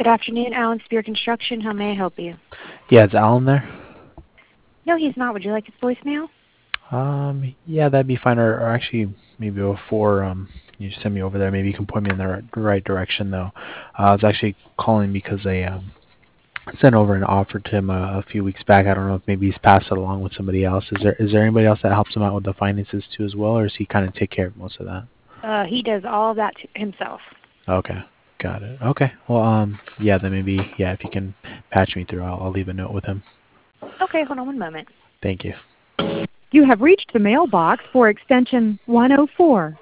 Good afternoon, Alan Spear Construction. How may I help you? Yeah, is Alan there? No, he's not. Would you like his voicemail? Yeah, that'd be fine. Or actually, maybe before you send me over there, maybe you can point me in the right direction, though. I was actually calling because I sent over an offer to him a few weeks back. I don't know if maybe he's passed it along with somebody else. Is there anybody else that helps him out with the finances too as well, or does he kind of take care of most of that? He does all of that himself. Okay, got it. Okay, well, yeah, then maybe, yeah, if you can patch me through, I'll leave a note with him. Okay, hold on one moment. Thank you. You have reached the mailbox for extension 104.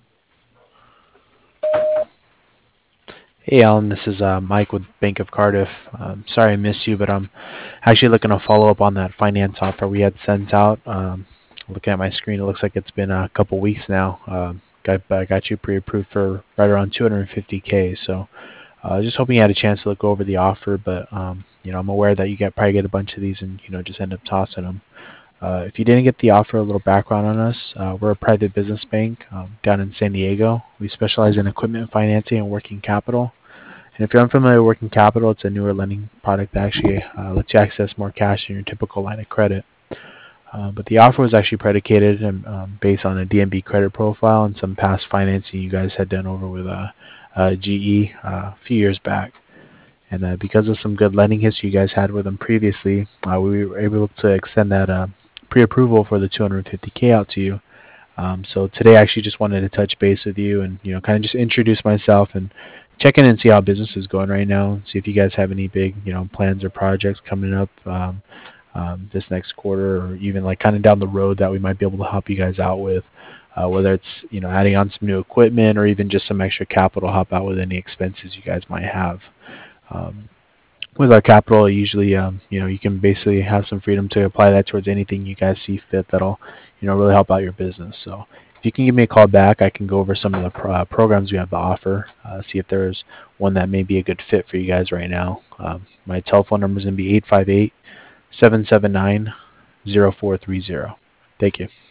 Hey, Alan, this is Mike with Bank of Cardiff. Sorry I missed you, but I'm actually looking to follow up on that finance offer we had sent out. Looking at my screen, it looks like it's been a couple weeks now. Got you pre-approved for right around 250K. So just hoping you had a chance to look over the offer, but I'm aware that you probably get a bunch of these and just end up tossing them. If you didn't get the offer, a little background on us. We're a private business bank down in San Diego. We specialize in equipment financing and working capital. And if you're unfamiliar with working capital, it's a newer lending product that actually lets you access more cash than your typical line of credit. But the offer was actually predicated and based on a DNB credit profile and some past financing you guys had done over with GE a few years back. And because of some good lending history you guys had with them previously, we were able to extend that pre-approval for the 250K out to you. So today I actually just wanted to touch base with you and kind of just introduce myself and check in and see how business is going right now. See if you guys have any big plans or projects coming up this next quarter, or even like kind of down the road that we might be able to help you guys out with. Whether it's adding on some new equipment or even just some extra capital to help out with any expenses you guys might have. With our capital, usually you can basically have some freedom to apply that towards anything you guys see fit that'll really help out your business. So if you can give me a call back, I can go over some of the programs we have to offer, see if there's one that may be a good fit for you guys right now. My telephone number is going to be 858-779-0430. Thank you.